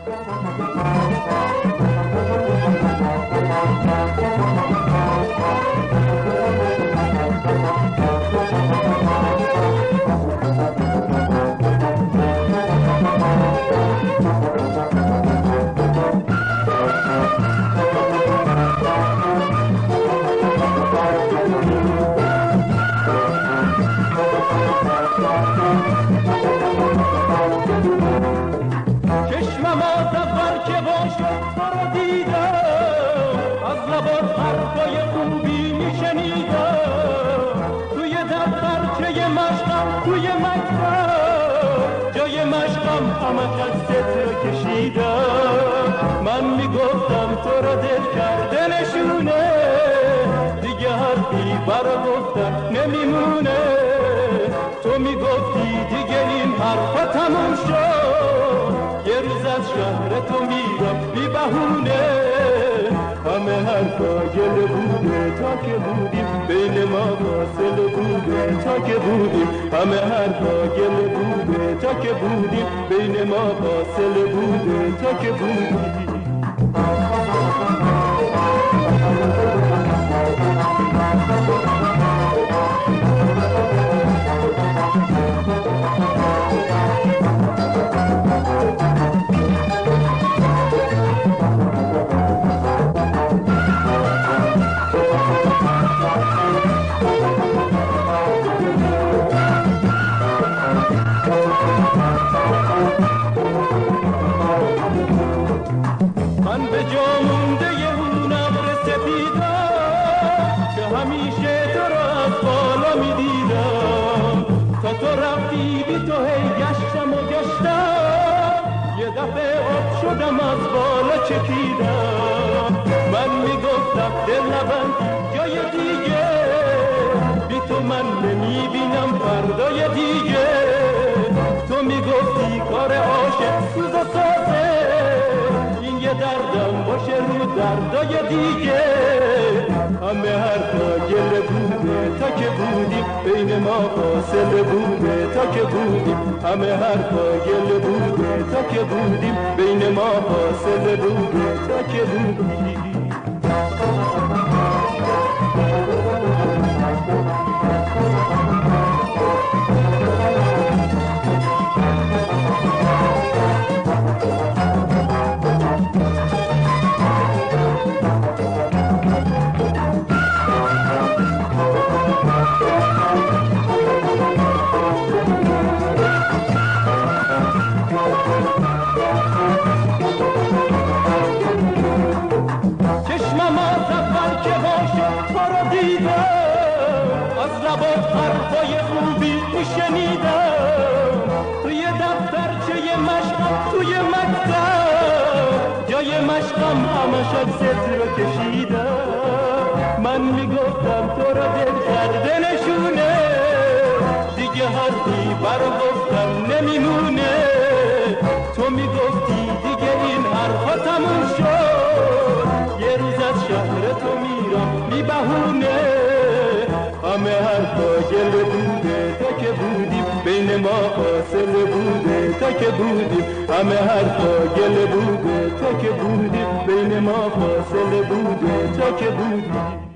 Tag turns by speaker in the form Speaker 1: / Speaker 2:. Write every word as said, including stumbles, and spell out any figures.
Speaker 1: چشمم آزفر که باشد تو رو دیدم، از لبات حرفای خوبی میشنیدم، توی دفترچه مشقم توی مکتب جای مشقم همش از ستر کشیدم. من میگفتم تو رو دل کرده نشونه، دیگه حرفی برا گفتن نمیمونه. تو میگفتی دیگه این حرفا تموم شد، یه روز از شهر تو میرم بی بهونه. همه حرفا گله بوده تا که بودیم، بین ما فاصله بوده تا که بودیم. همه حرفا گله بوده تا که بودیم، بین ما فاصله بوده تا که بودیم. من به جا مونده اون ابر سپیدم که همیشه تو را از بالا میدیدم. تا تو رفتی بی تو هی گشتم و گشتم، یه دفعه آب شدم از بالا چکیدم. من میگفتم دل نبندی جای دیگه، بی تو من نمیبینم فردای دیگه. تو میگفتی کار عاشق سوز و سازه، این یه دردم باشه رو دردای دیگه. همه حرفا گله بوده تا که بودیم، بین ما فاصله بوده تا که بودیم. همه حرفا گله بوده تا که بودیم، بین ما فاصله بوده تا که بودیم. چشمم آزفر که باشد تو رو دیدم، از لبات حرفای خوبی میشنیدم. توی دفترچه مشقم توی مکتب جای مشقم همش از ستر کشیدم. من میگفتم تو رو دل کرده نشونه، دیگه حرفی برا گفتم نمیمونه. تو میگفتی دیگه این حرفا تموم شد، یه روز از شهر تو میرم بی بهونه. همه حرفا گله بوده تا که بودیم، بین ما فاصله بوده تا که بودیم. همه حرفا گله بوده تا که بودیم، بین ما فاصله بوده تا که بودیم.